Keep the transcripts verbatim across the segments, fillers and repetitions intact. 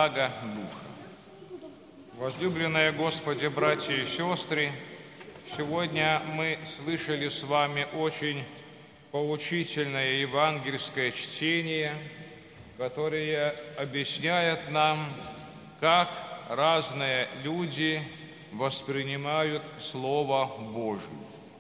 Святаго Духа. Возлюбленные Господи, братья и сестры, сегодня мы слышали с вами очень поучительное евангельское чтение, которое объясняет нам, как разные люди воспринимают Слово Божие.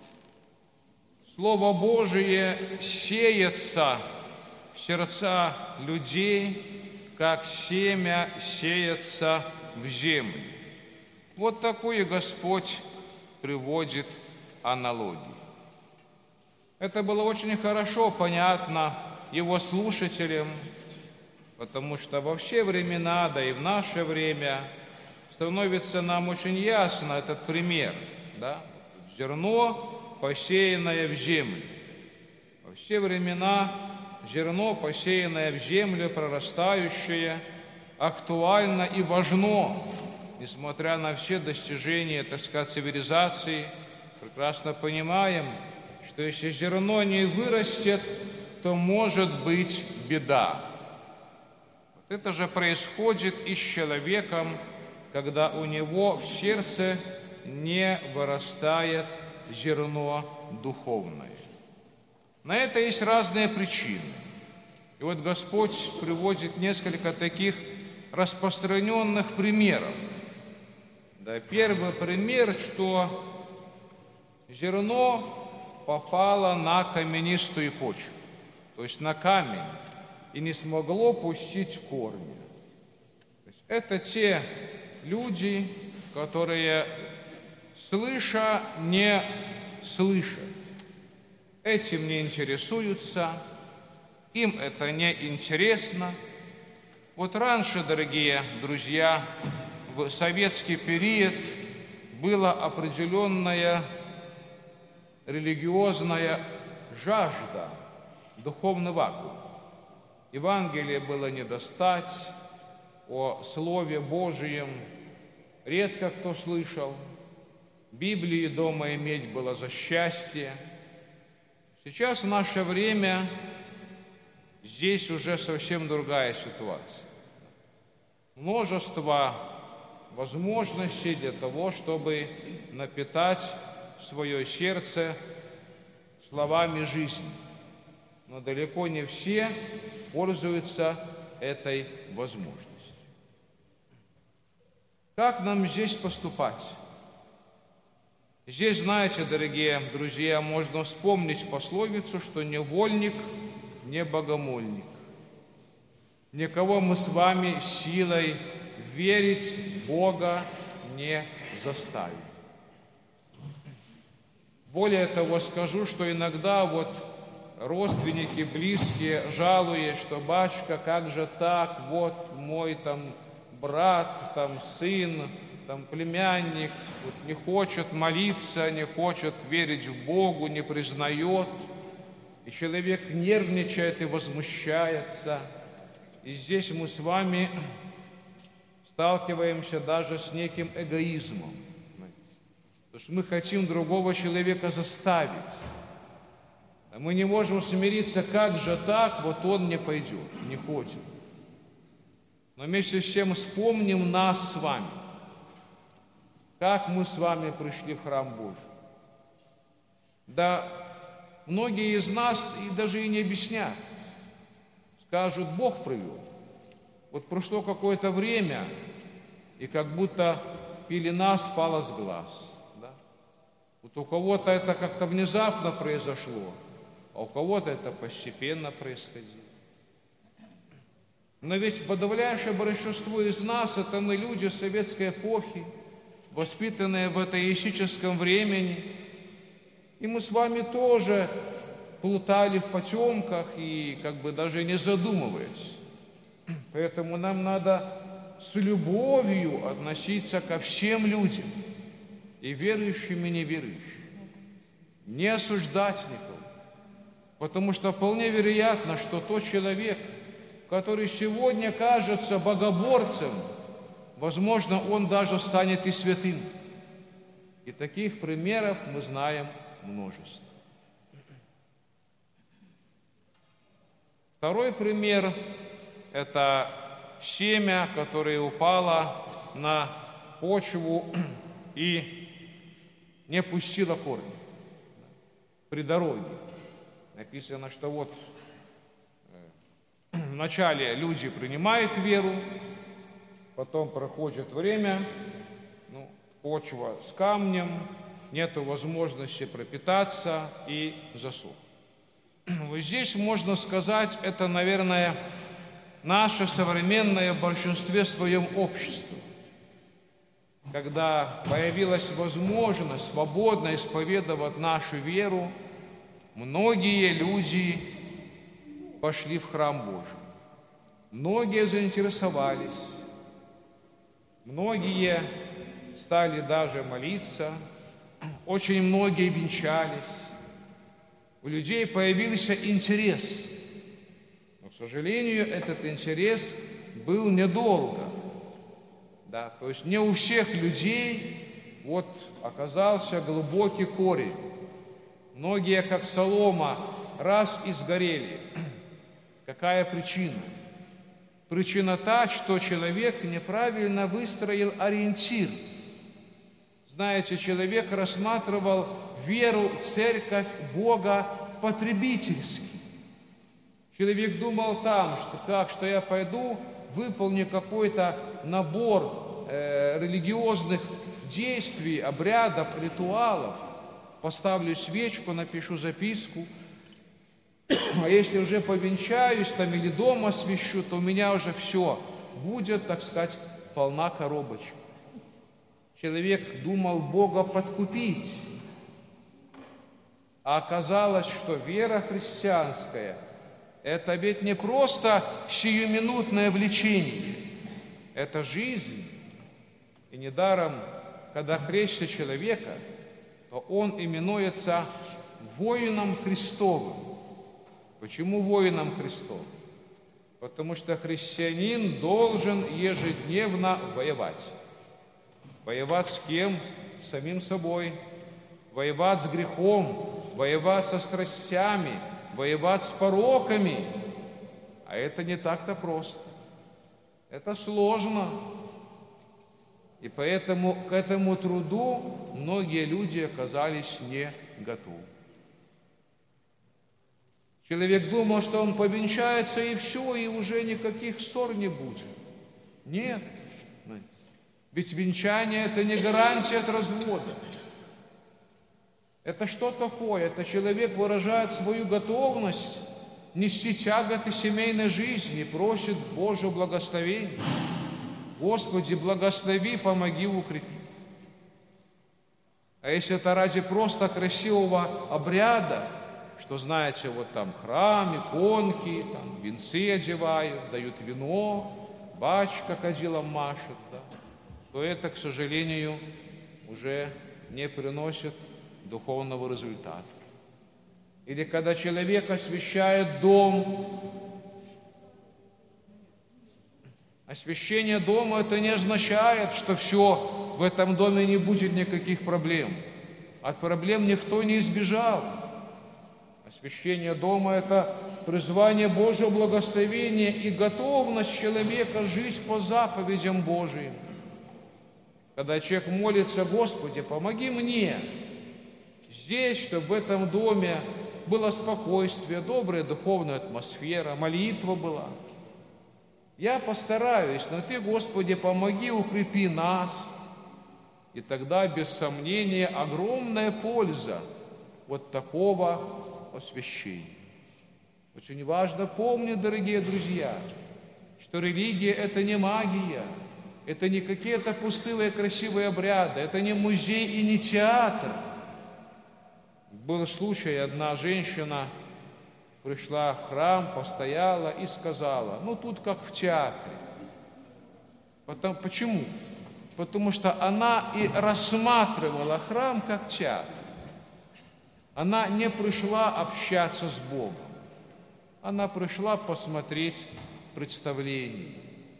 Слово Божие сеется в сердца людей, как семя сеется в землю. Вот такую Господь приводит аналогию. Это было очень хорошо понятно его слушателям, потому что во все времена, да и в наше время, становится нам очень ясно этот пример. Да? Зерно, посеянное в землю. Во все времена зерно, посеянное в землю, прорастающее, актуально и важно, несмотря на все достижения, так сказать, цивилизации. Прекрасно понимаем, что если зерно не вырастет, то может быть беда. Вот это же происходит и с человеком, когда у него в сердце не вырастает зерно духовное. На это есть разные причины. И вот Господь приводит несколько таких распространенных примеров. Да, первый пример, что зерно попало на каменистую почву, то есть на камень, и не смогло пустить корни. То есть это те люди, которые, слыша, не слышат. Этим не интересуются, им это не интересно. Вот раньше, дорогие друзья, в советский период была определенная религиозная жажда, духовный вакуум. Евангелие было не достать, о Слове Божьем редко кто слышал, Библии дома иметь было за счастье. Сейчас в наше время здесь уже совсем другая ситуация. Множество возможностей для того, чтобы напитать свое сердце словами жизни. Но далеко не все пользуются этой возможностью. Как нам здесь поступать? Здесь, знаете, дорогие друзья, можно вспомнить пословицу, что невольник не богомольник. Никого мы с вами силой верить в Бога не заставим. Более того, скажу, что иногда вот родственники, близкие, жалуясь, что батюшка, как же так, вот мой там брат, там сын, там племянник вот, не хочет молиться, не хочет верить в Богу, не признает, и человек нервничает и возмущается. И здесь мы с вами сталкиваемся даже с неким эгоизмом. Потому что мы хотим другого человека заставить. А мы не можем смириться, как же так, вот он не пойдет, не хочет. Но вместе с тем вспомним нас с вами, как мы с вами пришли в храм Божий. Да, многие из нас и даже и не объяснят. Скажут, Бог привел. Вот прошло какое-то время, и как будто пелена спала с глаз. Да? Вот у кого-то это как-то внезапно произошло, а у кого-то это постепенно происходило. Но ведь подавляющее большинство из нас – это мы люди советской эпохи, воспитанные в атеистическом времени. И мы с вами тоже плутали в потемках и как бы даже не задумываясь. Поэтому нам надо с любовью относиться ко всем людям, и верующим, и неверующим. Не осуждать никого. Потому что вполне вероятно, что тот человек, который сегодня кажется богоборцем, возможно, он даже станет и святым. И таких примеров мы знаем множество. Второй пример – это семя, которое упало на почву и не пустило корни при дороге. Написано, что вот вначале люди принимают веру, потом проходит время, ну, почва с камнем, нету возможности пропитаться и засух. Вот здесь можно сказать, это, наверное, наше современное в большинстве своем общество. Когда появилась возможность свободно исповедовать нашу веру, многие люди пошли в храм Божий. Многие заинтересовались, многие стали даже молиться, очень многие венчались. У людей появился интерес. Но, к сожалению, этот интерес был недолго. Да, то есть не у всех людей вот оказался глубокий корень. Многие, как солома, раз и сгорели. Какая причина? Причина та, что человек неправильно выстроил ориентир. Знаете, человек рассматривал веру, церковь, Бога потребительски. Человек думал там, что так, что я пойду, выполню какой-то набор э, религиозных действий, обрядов, ритуалов, поставлю свечку, напишу записку, а если уже повенчаюсь там или дома освящу, то у меня уже все будет, так сказать, полна коробочка. Человек думал Бога подкупить, а оказалось, что вера христианская – это ведь не просто сиюминутное влечение, это жизнь. И недаром, когда крестят человека, то он именуется воином Христовым. Почему воином Христовым? Потому что христианин должен ежедневно воевать. Воевать с кем? С самим собой. Воевать с грехом, воевать со страстями, воевать с пороками. А это не так-то просто. Это сложно. И поэтому к этому труду многие люди оказались не готовы. Человек думал, что он повенчается, и все, и уже никаких ссор не будет. Нет. Ведь венчание – это не гарантия от развода. Это что такое? Это человек выражает свою готовность нести тяготы семейной жизни, просит Божьего благословения. Господи, благослови, помоги, укрепи. А если это ради просто красивого обряда, что, знаете, вот там храм, иконки, там венцы одевают, дают вино, бачка кадилом машет, да, то это, к сожалению, уже не приносит духовного результата. Или когда человек освящает дом, освящение дома – это не означает, что все, в этом доме не будет никаких проблем. От проблем никто не избежал. Освящение дома – это призвание Божьего благословения и готовность человека жить по заповедям Божьим. Когда человек молится: Господи, помоги мне здесь, чтобы в этом доме было спокойствие, добрая духовная атмосфера, молитва была. Я постараюсь, но Ты, Господи, помоги, укрепи нас. И тогда, без сомнения, огромная польза вот такого освящения. Очень важно помнить, дорогие друзья, что религия – это не магия, это не какие-то пустые красивые обряды, это не музей и не театр. Был случай, одна женщина пришла в храм, постояла и сказала: ну тут как в театре. Потом, почему? Потому что она и рассматривала храм как театр. Она не пришла общаться с Богом. Она пришла посмотреть представление.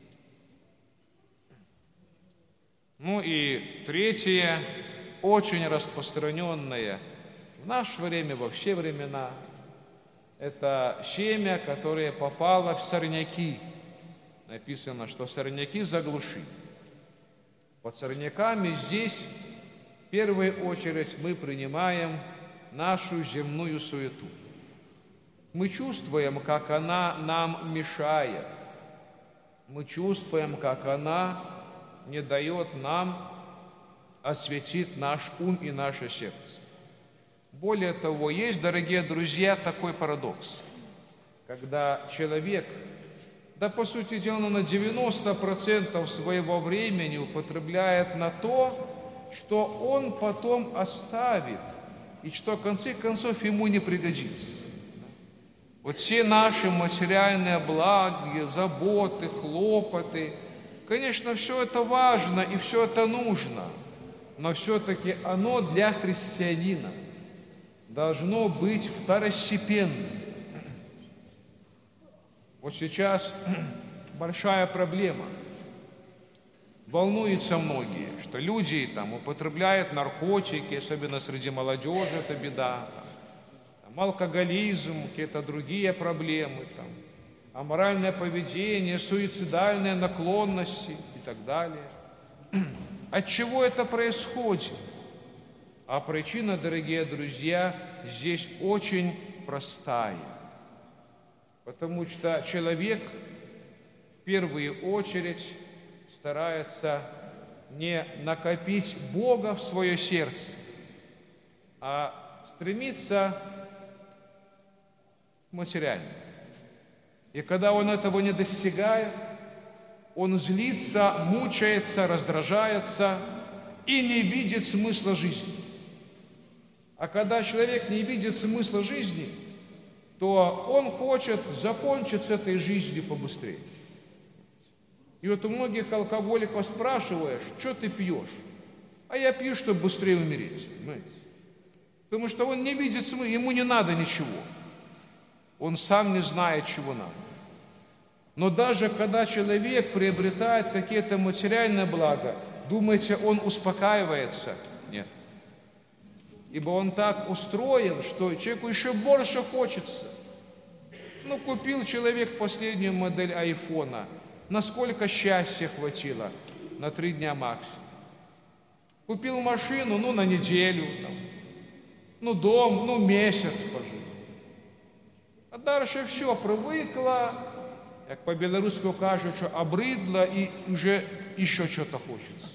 Ну и третье, очень распространенное в наше время, во все времена, это семя, которое попало в сорняки. написано, что сорняки заглушили. Под сорняками здесь в первую очередь мы принимаем нашу земную суету. Мы чувствуем, как она нам мешает. Мы чувствуем, как она не дает нам осветить наш ум и наше сердце. Более того, есть, дорогие друзья, такой парадокс, когда человек, да по сути дела на девяносто процентов своего времени употребляет на то, что он потом оставит, и что в конце концов ему не пригодится. Вот все наши материальные блага, заботы, хлопоты, конечно, все это важно и все это нужно, но все-таки оно для христианина должно быть второстепенным. Вот сейчас большая проблема. Волнуются многие, что люди там употребляют наркотики, особенно среди молодежи, это беда. Там, алкоголизм, какие-то другие проблемы, там, аморальное поведение, суицидальные наклонности и так далее. От чего это происходит? А причина, дорогие друзья, здесь очень простая. Потому что человек в первую очередь старается не накопить Бога в свое сердце, а стремится к материальному. И когда он этого не достигает, он злится, мучается, раздражается и не видит смысла жизни. А когда человек не видит смысла жизни, то он хочет закончить с этой жизнью побыстрее. И вот у многих алкоголиков спрашиваешь, что ты пьешь? А я пью, чтобы быстрее умереть. Понимаете? Потому что он не видит смысла, ему не надо ничего. Он сам не знает, чего надо. Но даже когда человек приобретает какие-то материальные блага, думаете, он успокаивается? Нет. Ибо он так устроен, что человеку еще больше хочется. Ну, купил человек последнюю модель айфона. Насколько счастья хватило? На три дня максимум. Купил машину, ну, на неделю. Там. Ну, дом, ну, месяц пожил. А дальше все, привыкла, как по-белорусски кажуть, что обрыдло, и уже еще что-то хочется.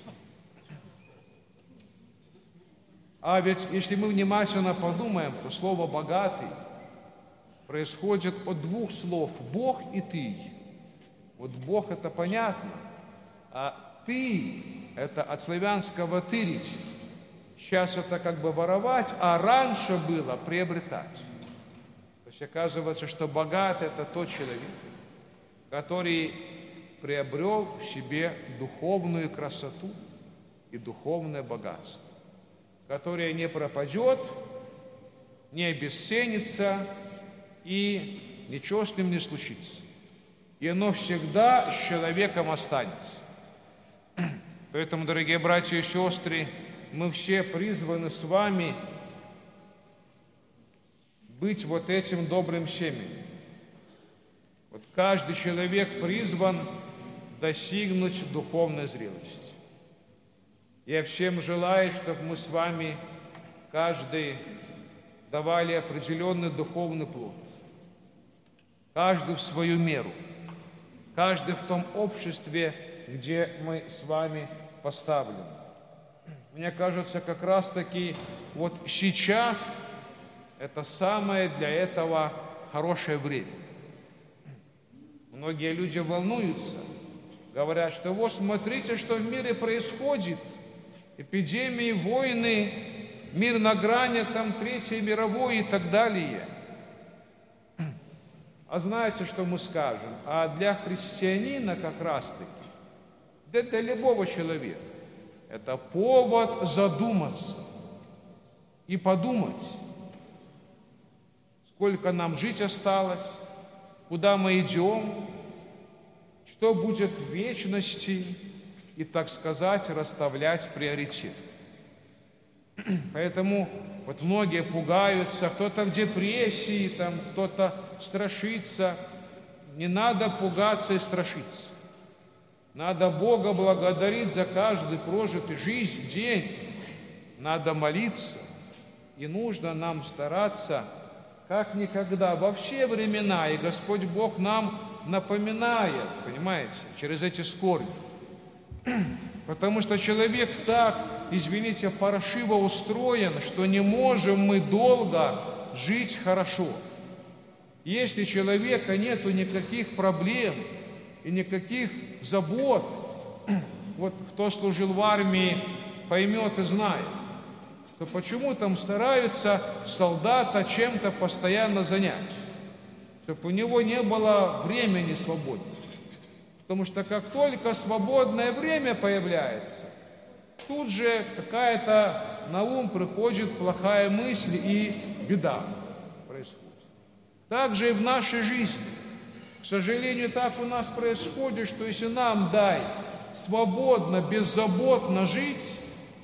А ведь если мы внимательно подумаем, то слово «богатый» происходит от двух слов «Бог» и «ты». Вот Бог – это понятно, а «ты» – это от славянского «тырить». Сейчас это как бы воровать, а раньше было приобретать. То есть оказывается, что богатый – это тот человек, который приобрел в себе духовную красоту и духовное богатство, которое не пропадет, не обесценится и ничего с ним не случится. И оно всегда с человеком останется. Поэтому, дорогие братья и сестры, мы все призваны с вами быть вот этим добрым семенем. Вот каждый человек призван достигнуть духовной зрелости. Я всем желаю, чтобы мы с вами каждый давали определенный духовный плод. Каждый в свою меру. Каждый в том обществе, где мы с вами поставлены. Мне кажется, как раз-таки вот сейчас это самое для этого хорошее время. Многие люди волнуются, говорят, что вот смотрите, что в мире происходит. Эпидемии, войны, мир на грани, там, Третьей мировой и так далее. А знаете, что мы скажем? А для христианина как раз-таки, да для любого человека, это повод задуматься и подумать, сколько нам жить осталось, куда мы идем, что будет в вечности, и, так сказать, расставлять приоритет. Поэтому вот многие пугаются, кто-то в депрессии, там, кто-то страшится. Не надо пугаться и страшиться. Надо Бога благодарить за каждый прожитый жизнь, день. Надо молиться. И нужно нам стараться, как никогда, во все времена. И Господь Бог нам напоминает, понимаете, через эти скорби. Потому что человек так, извините, паршиво устроен, что не можем мы долго жить хорошо. Если у человека нету никаких проблем и никаких забот, вот кто служил в армии, поймет и знает, что почему там стараются солдата чем-то постоянно занять, чтобы у него не было времени свободного. Потому что как только свободное время появляется, тут же какая-то на ум приходит плохая мысль, и беда происходит. Так же и в нашей жизни. К сожалению, так у нас происходит, что если нам дай свободно, беззаботно жить,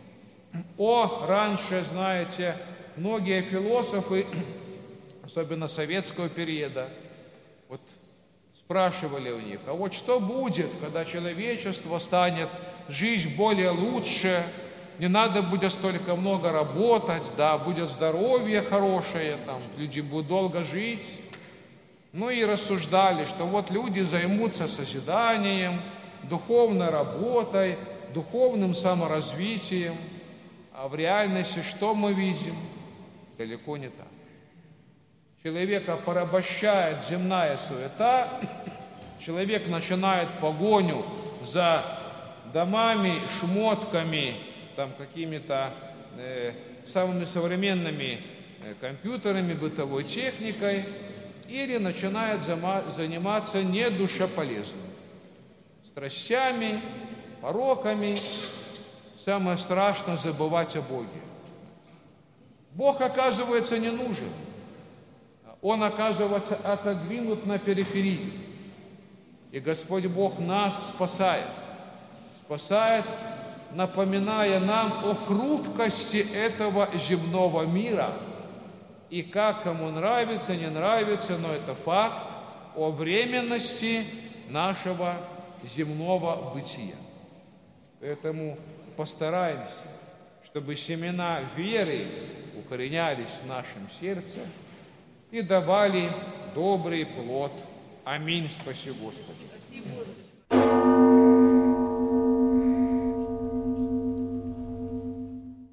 о, раньше, знаете, многие философы, особенно советского периода, вот спрашивали у них, а вот что будет, когда человечество станет жить более лучше, не надо будет столько много работать, да, будет здоровье хорошее, там, люди будут долго жить. Ну и рассуждали, что вот люди займутся созиданием, духовной работой, духовным саморазвитием. А в реальности что мы видим? Далеко не так. Человека порабощает земная суета, человек начинает погоню за домами, шмотками, там какими-то э, самыми современными э, компьютерами, бытовой техникой, или начинает заниматься недушеполезным, страстями, пороками. Самое страшное — забывать о Боге. Бог, оказывается, не нужен. Он, оказывается, отодвинут на периферию. И Господь Бог нас спасает. Спасает, напоминая нам о хрупкости этого земного мира. И как кому нравится, не нравится, но это факт о временности нашего земного бытия. Поэтому постараемся, чтобы семена веры укоренялись в нашем сердце и давали добрый плод. Аминь. Спаси Господи.